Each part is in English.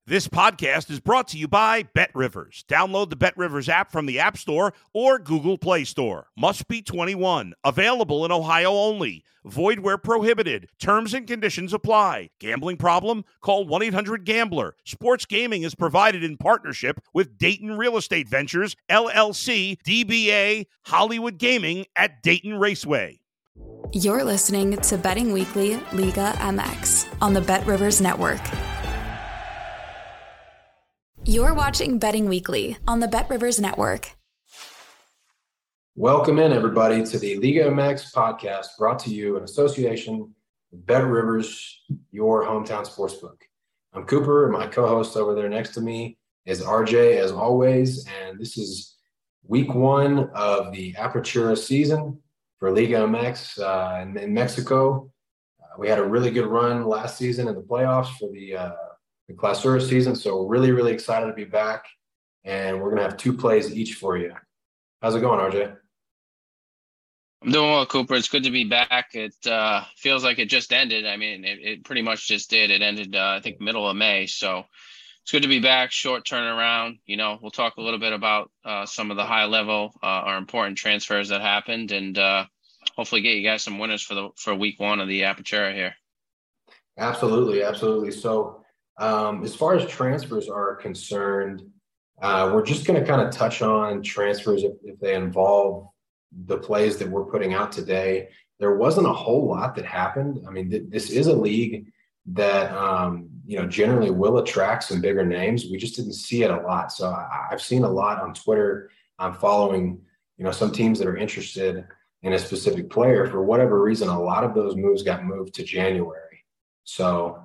This podcast is brought to you by BetRivers. Download the BetRivers app from the App Store or Google Play Store. Must be 21. Available in Ohio only. Void where prohibited. Terms and conditions apply. Gambling problem? Call 1-800-GAMBLER. Sports gaming is provided in partnership with Dayton Real Estate Ventures, LLC, DBA, Hollywood Gaming at Dayton Raceway. You're listening to Betting Weekly Liga MX on the BetRivers Network. You're watching Betting Weekly on the BetRivers Network. Welcome in, everybody, to the Liga MX podcast brought to you in association with BetRivers, your hometown sportsbook. I'm Cooper, and my co-host over there next to me is RJ, as always, and this is week one of the Apertura season for Liga MX in Mexico. We had a really good run last season in the playoffs for the Clausura season, so we're really, really excited to be back, and we're going to have two plays each for you. How's it going, RJ? I'm doing well, Cooper. It's good to be back. It feels like it just ended. I mean, it pretty much just did. It ended, I think, middle of May, so it's good to be back. Short turnaround. You know, we'll talk a little bit about some of the high-level or important transfers that happened, and hopefully get you guys some winners for week one of the Apertura here. Absolutely. So, as far as transfers are concerned, we're just going to kind of touch on transfers if they involve the plays that we're putting out today. There wasn't a whole lot that happened. I mean, this is a league that, generally will attract some bigger names. We just didn't see it a lot. So I've seen a lot on Twitter. I'm following, some teams that are interested in a specific player. For whatever reason, a lot of those moves got moved to January. So,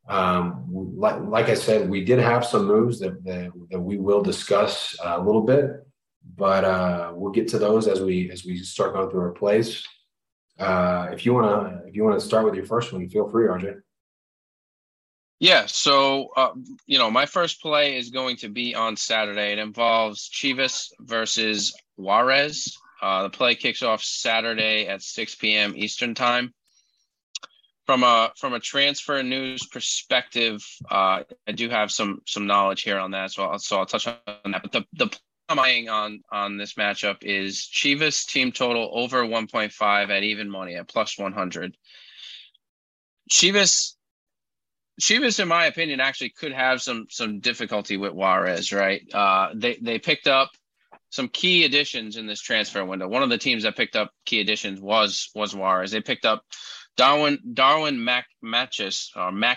like I said, we did have some moves that we will discuss a little bit, but we'll get to those as we start going through our plays. If you want to start with your first one, feel free, RJ. Yeah. So, my first play is going to be on Saturday. It involves Chivas versus Juarez. The play kicks off Saturday at 6 p.m. Eastern time. From a transfer news perspective, I do have some knowledge here on that, so I'll touch on that. But the playing on this matchup is Chivas team total over 1.5 at even money at plus 100. Chivas, in my opinion, actually could have some difficulty with Juarez, right? They picked up some key additions in this transfer window. One of the teams that picked up key additions was Juarez. They picked up Darwin Machis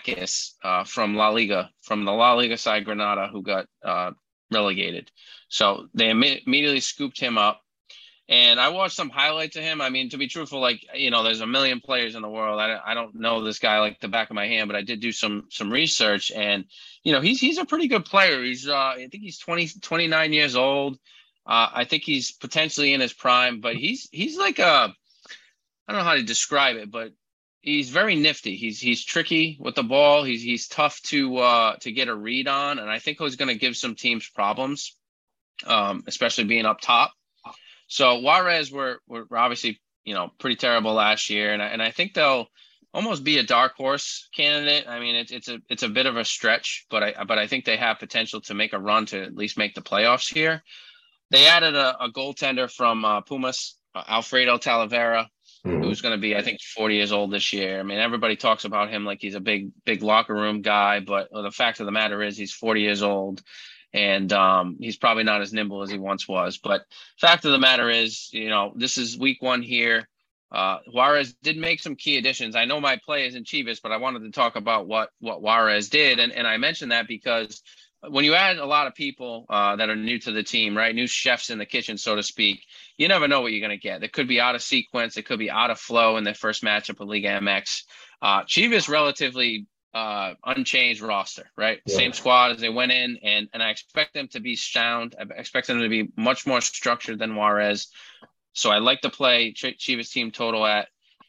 from La Liga, from the La Liga side Granada, who got relegated. So they immediately scooped him up. And I watched some highlights of him. I mean, to be truthful, there's a million players in the world. I don't know this guy like the back of my hand, but I did do some research. And, he's a pretty good player. He's I think he's 29 years old. I think he's potentially in his prime, but he's like I don't know how to describe it, but he's very nifty. He's tricky with the ball. He's tough to get a read on, and I think he's going to give some teams problems, especially being up top. So Juarez were obviously pretty terrible last year, and I think they'll almost be a dark horse candidate. I mean, it's a bit of a stretch, but I think they have potential to make a run to at least make the playoffs here. They added a goaltender from Pumas, Alfredo Talavera, who's going to be, I think, 40 years old this year. I mean, everybody talks about him like he's a big locker room guy, but the fact of the matter is he's 40 years old, and he's probably not as nimble as he once was. But fact of the matter is, this is week one here. Juarez did make some key additions. I know my play is in Chivas, but I wanted to talk about what Juarez did, and I mentioned that because when you add a lot of people that are new to the team, right, new chefs in the kitchen, so to speak, you never know what you're going to get. It could be out of sequence. It could be out of flow in their first matchup of Liga MX. Chivas relatively unchanged roster, right? Yeah. Same squad as they went in, and I expect them to be sound. I expect them to be much more structured than Juarez. So I like to play Chivas team total at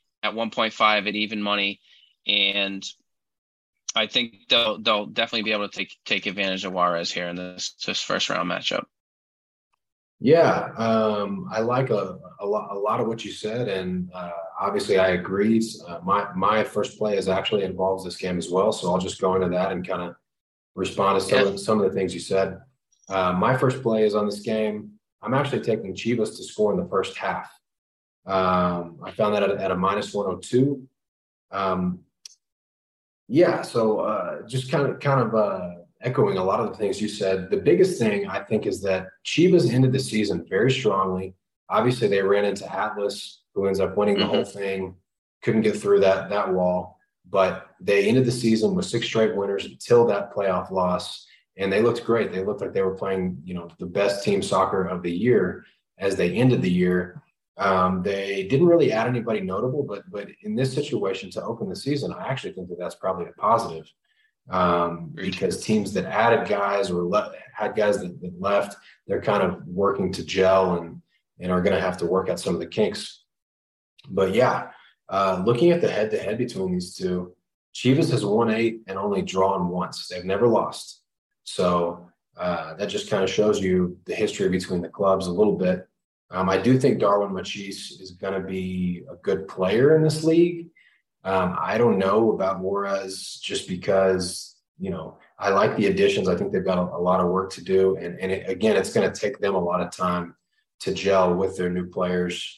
1.5 at even money, and I think they'll definitely be able to take advantage of Juarez here in this first round matchup. Yeah, I like a lot of what you said, and obviously I agree. My first play is actually involves this game as well, so I'll just go into that and kind of respond to some of the things you said. My first play is on this game. I'm actually taking Chivas to score in the first half. I found that at a minus 102. Just kind of echoing a lot of the things you said. The biggest thing I think is that Chivas ended the season very strongly. Obviously, they ran into Atlas, who ends up winning the whole thing. Couldn't get through that wall, but they ended the season with 6 straight winners until that playoff loss, and they looked great. They looked like they were playing, the best team soccer of the year as they ended the year. They didn't really add anybody notable, but in this situation to open the season, I actually think that that's probably a positive, because teams that added guys or had guys that left, they're kind of working to gel and are going to have to work out some of the kinks. But looking at the head-to-head between these two, Chivas has won 8 and only drawn once. They've never lost. So that just kind of shows you the history between the clubs a little bit. I do think Darwin Machis is going to be a good player in this league. I don't know about Juarez just because, I like the additions. I think they've got a lot of work to do. And it's going to take them a lot of time to gel with their new players.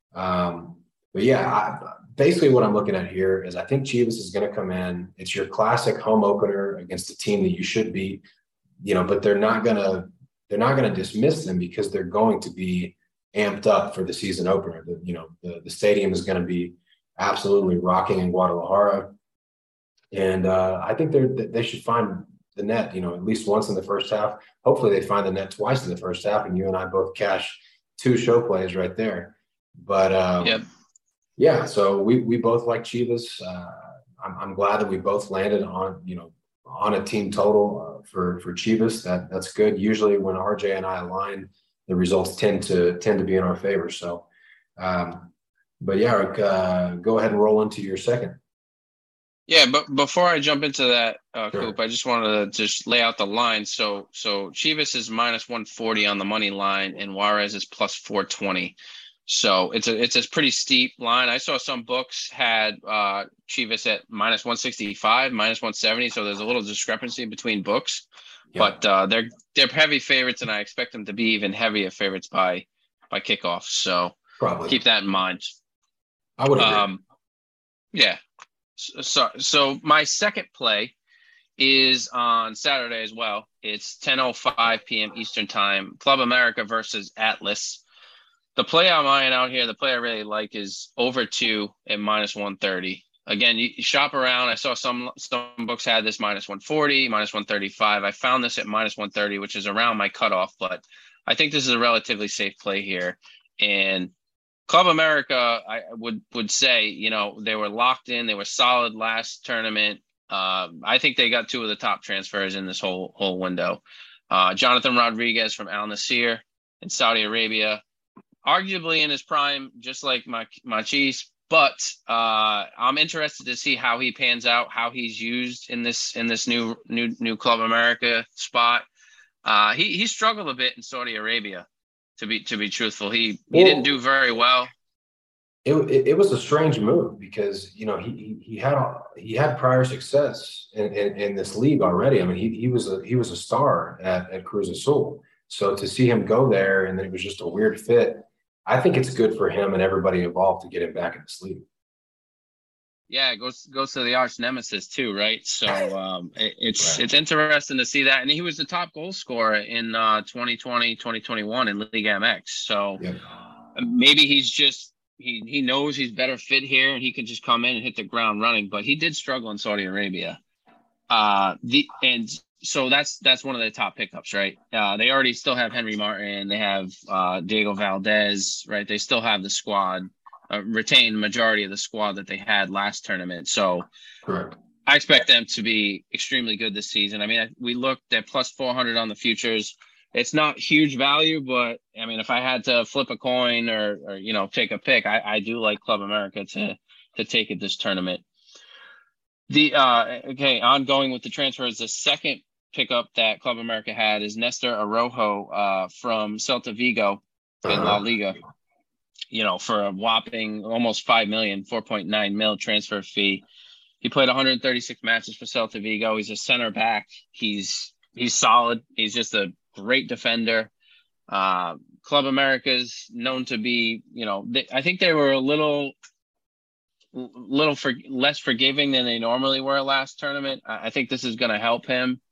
Basically what I'm looking at here is I think Chivas is going to come in. It's your classic home opener against a team that you should beat, but they're not going to dismiss them because they're going to be amped up for the season opener. The stadium is going to be absolutely rocking in Guadalajara. And I think they should find the net, at least once in the first half. Hopefully they find the net twice in the first half, and you and I both cash 2 show plays right there. But so we both like Chivas. I'm glad that we both landed on a team total for Chivas. That's good. Usually when RJ and I align, the results tend to be in our favor. So, go ahead and roll into your second. Yeah, but before I jump into that, Coop, I just wanted to just lay out the line. So Chivas is minus 140 on the money line, and Juarez is plus 420. So it's a pretty steep line. I saw some books had Chivas at minus 165, minus 170. So there's a little discrepancy between books, but they're heavy favorites, and I expect them to be even heavier favorites by kickoff. So probably keep that in mind. I would agree. So my second play is on Saturday as well. It's 10:05 p.m. Eastern Time. Club America versus Atlas. The play I'm eyeing out here, the play I really like is over 2 at minus 130. Again, you shop around. I saw some books had this minus 140, minus 135. I found this at minus 130, which is around my cutoff, but I think this is a relatively safe play here. And Club America, I would say, they were locked in. They were solid last tournament. I think they got 2 of the top transfers in this whole window. Jonathan Rodriguez from Al Nassr in Saudi Arabia, arguably in his prime, just like Machis. But I'm interested to see how he pans out, how he's used in this new Club America spot. He struggled a bit in Saudi Arabia. To be truthful, he didn't do very well. It was a strange move because he had prior success in this league already. I mean, he was a star at Cruz Azul. So to see him go there and then it was just a weird fit, I think it's good for him and everybody involved to get him back in this league. Yeah, it goes to the arch nemesis too, right? So it's interesting to see that. And he was the top goal scorer in 2020, 2021 in Liga MX. So maybe he's just he knows he's better fit here and he can just come in and hit the ground running. But he did struggle in Saudi Arabia. So that's one of the top pickups, right? They already still have Henry Martin. They have Diego Valdez, right? They still have the squad. Retained majority of the squad that they had last tournament. So correct. I expect them to be extremely good this season. I mean, we looked at plus 400 on the futures. It's not huge value, but I mean, if I had to flip a coin or take a pick, I do like Club America to take it this tournament. Ongoing with the transfers, the second pickup that Club America had is Nestor Araujo from Celta Vigo in La Liga. For a whopping almost $5 million, 4.9 mil transfer fee. He played 136 matches for Celta Vigo. He's a center back. He's solid. He's just a great defender. Club America's known to be, I think they were a little less forgiving than they normally were last tournament. I think this is going to help them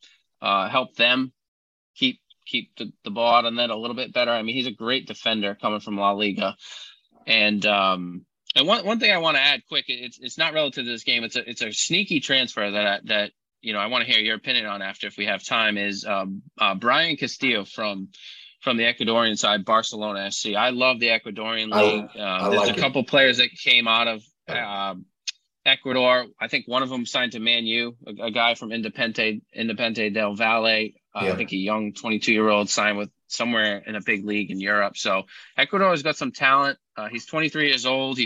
keep the ball out of net a little bit better. I mean, he's a great defender coming from La Liga. And one thing I want to add quick, it's not relative to this game. It's a sneaky transfer that I want to hear your opinion on after, if we have time, is Brian Castillo from the Ecuadorian side, Barcelona SC. I love the Ecuadorian league. There's a couple players that came out of Ecuador. I think one of them signed to Man U, a guy from Independiente del Valle. I think a young 22-year-old signed with somewhere in a big league in Europe. So Ecuador has got some talent. He's 23 years old.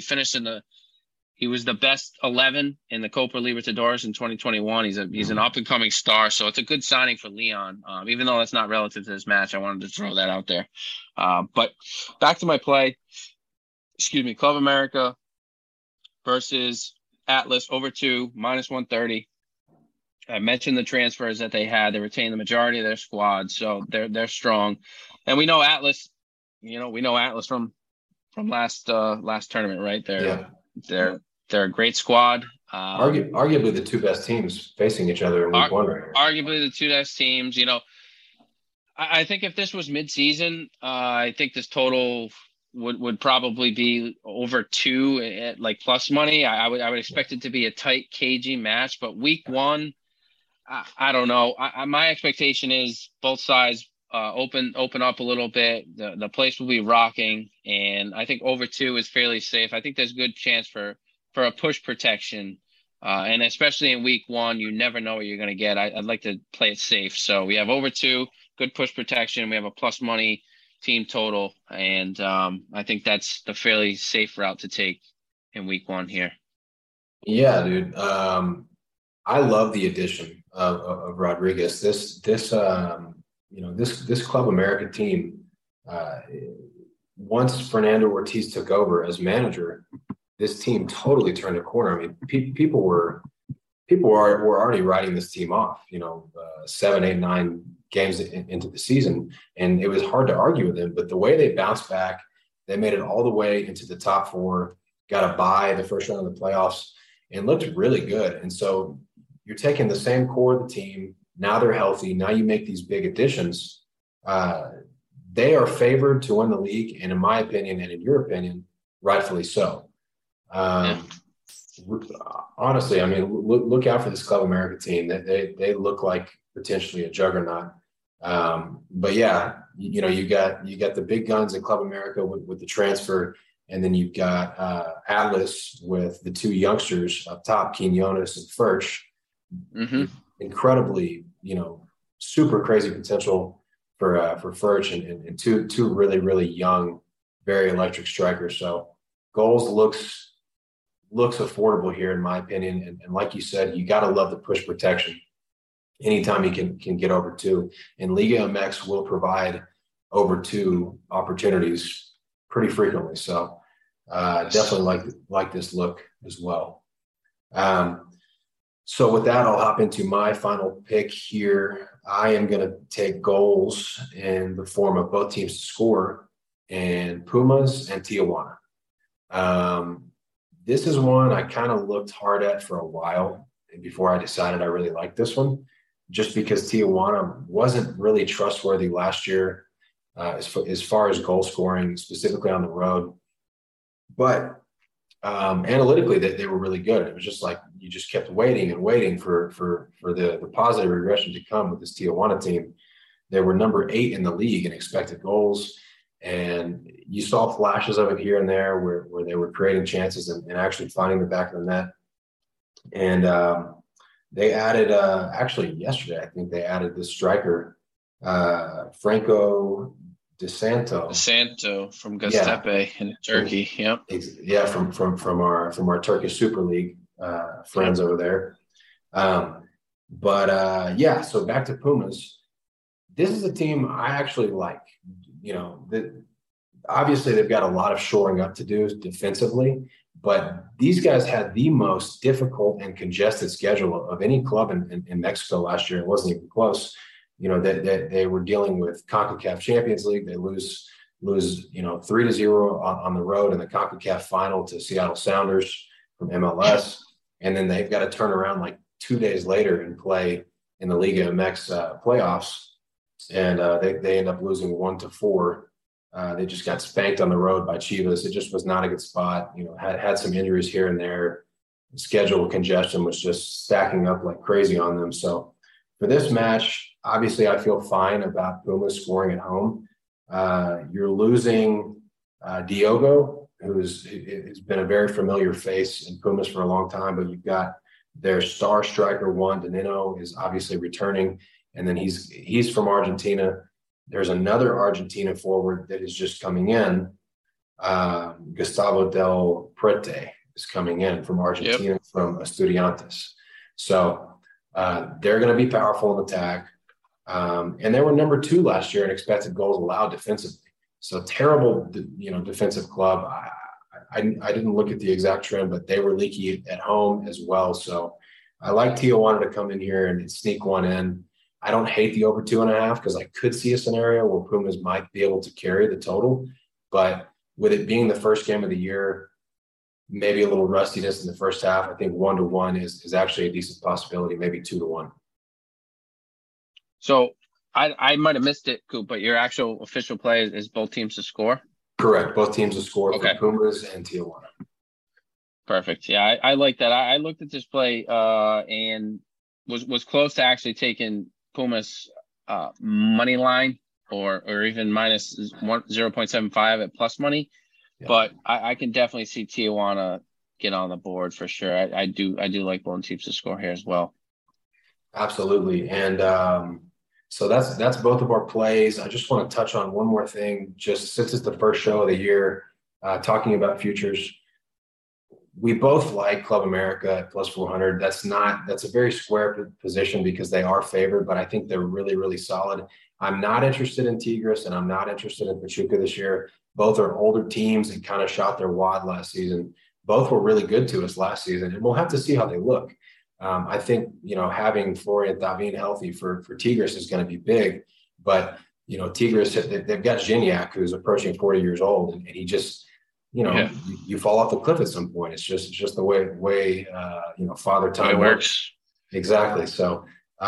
He was the best 11 in the Copa Libertadores in 2021. He's an up-and-coming star, so it's a good signing for Leon. Even though that's not relative to this match, I wanted to throw that out there. But back to my play. Club America versus Atlas, over 2, -130. I mentioned the transfers that they had. They retained the majority of their squad, so they're strong. And we know Atlas. From last tournament, right? They're a great squad. Arguably the two best teams facing each other in week one right here. Arguably the two best teams. I think if this was mid-season, I think this total would probably be over 2 at like plus money. I would expect it to be a tight, cagey match. But week one, I don't know. My expectation is both sides open up a little bit. The place will be rocking, and I think over 2 is fairly safe. I think there's good chance for a push protection, and especially in week one, you never know what you're going to get. I'd like to play it safe. So we have over 2, good push protection. We have a plus money team total, and I think that's the fairly safe route to take in week one here. Yeah, dude. I love the addition of Rodriguez. This Club America team, once Fernando Ortiz took over as manager, this team totally turned a corner. I mean, people were already writing this team off, 7, 8, 9 games into the season, and it was hard to argue with them. But the way they bounced back, they made it all the way into the top 4, got a bye the first round of the playoffs, and looked really good. And so you're taking the same core of the team. Now they're healthy. Now you make these big additions. They are favored to win the league, and in my opinion, and in your opinion, rightfully so. Honestly, I mean, look out for this Club America team. They look like potentially a juggernaut. But yeah, you got the big guns at Club America with the transfer, and then you've got Atlas with the 2 youngsters up top, Quinones and Furch. Mm-hmm. Incredibly, super crazy potential for Furch and two really, really young, very electric strikers. So goals looks affordable here, in my opinion. And like you said, you got to love the push protection. Anytime you can get over 2, and Liga MX will provide over 2 opportunities pretty frequently. So definitely like this look as well. So with that, I'll hop into my final pick here. I am going to take goals in the form of both teams to score, and Pumas and Tijuana. This is one I kind of looked hard at for a while before I decided I really liked this one, just because Tijuana wasn't really trustworthy last year as far as goal scoring, specifically on the road. But analytically, they were really good. It was just like you just kept waiting and waiting for the positive regression to come with this Tijuana team. They were number 8 in the league in expected goals, and you saw flashes of it here and there where they were creating chances and actually finding the back of the net. And they added, actually yesterday, I think they added this striker, Franco De Santo from Göztepe in Turkey. Yep. Yeah, from our Turkish Super League friends over there. Yeah, so back to Pumas. This is a team I actually like. Obviously they've got a lot of shoring up to do defensively, But these guys had the most difficult and congested schedule of any club in Mexico last year. It wasn't even close. You know, that they were dealing with CONCACAF Champions League. They lose 3-0 on the road in the CONCACAF final to Seattle Sounders from MLS. And then they've got to turn around like 2 days later and play in the Liga MX playoffs. And they end up losing 1-4. They just got spanked on the road by Chivas. It just was not a good spot. You know, had some injuries here and there. Schedule congestion was just stacking up like crazy on them. So for this match, obviously I feel fine about Pumas scoring at home. You're losing Diogo, who's been a very familiar face in Pumas for a long time, but you've got their star striker, Juan Danilo, is obviously returning, and then he's from Argentina. There's another Argentina forward that is just coming in. Gustavo Del Prete is coming in from Argentina, from Estudiantes. So they're going to be powerful in attack. And they were number 2 last year in expected goals allowed defensively. So terrible, defensive club. I didn't look at the exact trend, but they were leaky at home as well. So I like Tijuana to come in here and sneak one in. I don't hate the over 2.5 because I could see a scenario where Pumas might be able to carry the total. But with it being the first game of the year, maybe a little rustiness in the first half, I think 1-1 is actually a decent possibility, maybe 2-1. So I might have missed it, Coop, but your actual official play is both teams to score? Correct. Both teams to score for Pumas and Tijuana. Perfect. Yeah, I like that. I looked at this play and was close to actually taking Pumas money line or even minus 0.75 at plus money. Yeah. But I can definitely see Tijuana get on the board for sure. I do like both teams to score here as well. Absolutely. And so that's both of our plays. I just want to touch on one more thing, just since it's the first show of the year, talking about futures. We both like Club America at plus 400. That's a very square position because they are favored, but I think they're really, really solid. I'm not interested in Tigres and I'm not interested in Pachuca this year. Both are older teams and kind of shot their wad last season. Both were really good to us last season, and we'll have to see how they look. I think, having Florian Thauvin healthy for Tigres is going to be big, but, Tigres, they've got Gignac, who's approaching 40 years old, and he just, you fall off the cliff at some point. It's just the way Father Time works. Exactly. So,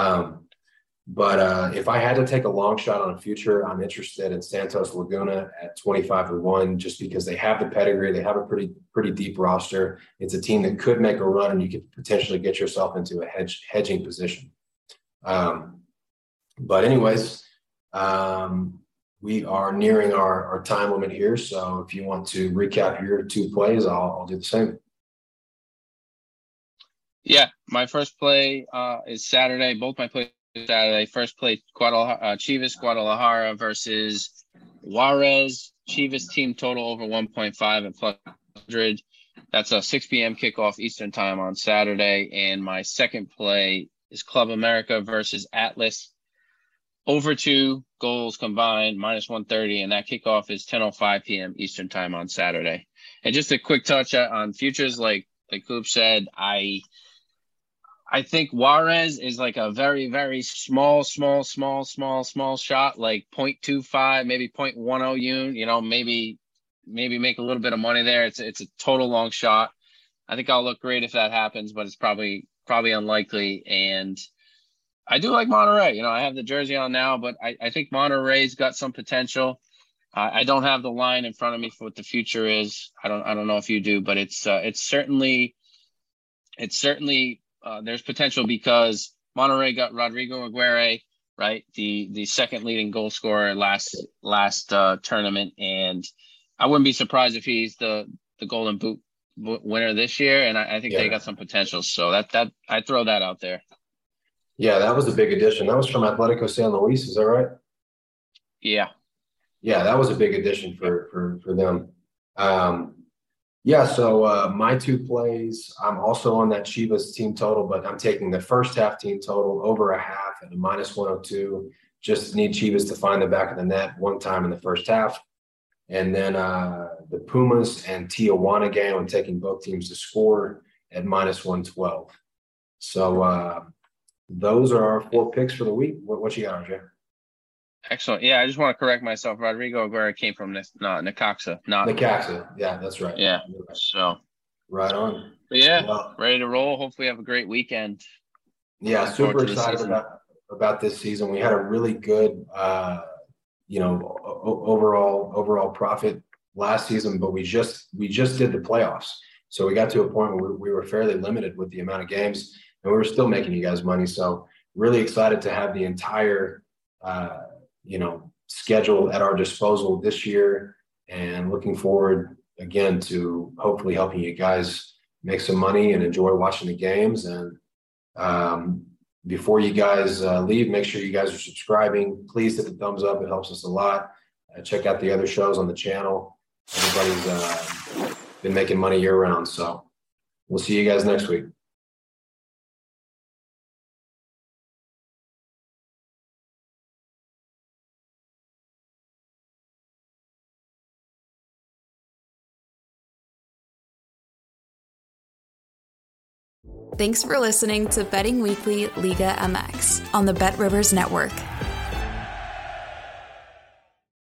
but if I had to take a long shot on a future, I'm interested in Santos Laguna at 25-1, just because they have the pedigree. They have a pretty deep roster. It's a team that could make a run, and you could potentially get yourself into a hedging position. But anyways, we are nearing our time limit here. So if you want to recap your 2 plays, I'll do the same. Yeah, my first play is Saturday. Both my plays Saturday. First play, Chivas Guadalajara versus Juarez. Chivas team total over 1.5 at plus 100. That's a 6 p.m. kickoff Eastern time on Saturday. And my second play is Club America versus Atlas. Over 2 goals combined, minus 130. And that kickoff is 10:05 p.m. Eastern time on Saturday. And just a quick touch on futures, like Coop said, I think Juarez is like a very, very small shot, like 0.25, maybe 0.10 unit, maybe make a little bit of money there. It's a total long shot. I think I'll look great if that happens, but it's probably unlikely. And I do like Monterrey. I have the jersey on now, but I think Monterrey's got some potential. I don't have the line in front of me for what the future is. I don't know if you do, but it's certainly there's potential because Monterrey got Rodrigo Aguirre, right? The second leading goal scorer last tournament. And I wouldn't be surprised if he's the Golden Boot winner this year. And I think they got some potential. So that I throw that out there. Yeah, that was a big addition. That was from Atletico San Luis. Is that right? Yeah. Yeah, that was a big addition for them. So my 2 plays, I'm also on that Chivas team total, but I'm taking the first half team total over a half at a minus 102. Just need Chivas to find the back of the net one time in the first half. And then the Pumas and Tijuana game, I'm taking both teams to score at -112. So those are our 4 picks for the week. What you got, RJ? Excellent. Yeah, I just want to correct myself. Rodrigo Aguirre came from Necaxa, not Necaxa. Yeah, that's right. Yeah. Right. So right on. But yeah, well, ready to roll. Hopefully, have a great weekend. Yeah, super excited about this season. We had a really good, overall profit last season, but we just did the playoffs, so we got to a point where we were fairly limited with the amount of games, and we were still making you guys money. So really excited to have the entire, schedule at our disposal this year, and looking forward again to hopefully helping you guys make some money and enjoy watching the games. And before you guys leave, make sure you guys are subscribing. Please hit the thumbs up. It helps us a lot. Check out the other shows on the channel. Everybody's been making money year round. So we'll see you guys next week. Thanks for listening to Betting Weekly Liga MX on the Bet Rivers Network.